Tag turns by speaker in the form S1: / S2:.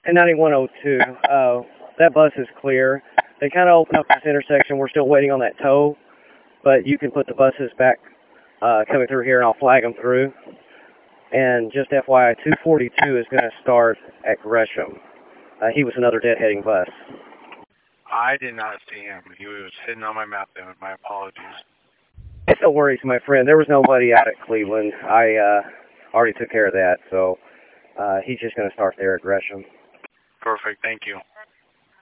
S1: And 9102, that bus is clear. They kind of open up this intersection. We're still waiting on that tow, but you can put the buses back coming through here, and I'll flag them through. And just FYI, 242 is going to start at Gresham. He was another deadheading bus.
S2: I did not see him. He was hidden on my map then. My apologies.
S1: It's no worries, my friend. There was nobody out at Cleveland. I already took care of that, so he's just going to start there at Gresham.
S2: Perfect. Thank you.